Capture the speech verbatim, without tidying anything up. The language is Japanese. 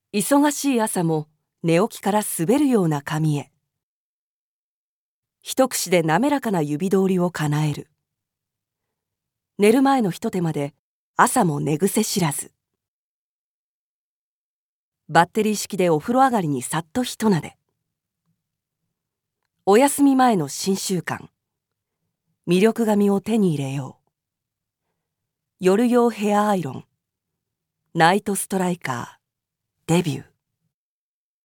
忙しい朝も寝起きから滑るような髪へ。一口で滑らかな指通りを叶える。寝る前のひと手間で朝も寝癖知らず。バッテリー式でお風呂上がりにさっとひとなで。お休み前の新習慣。魅力髪を手に入れよう。夜用ヘアアイロン。ナイトストライカーデビュー。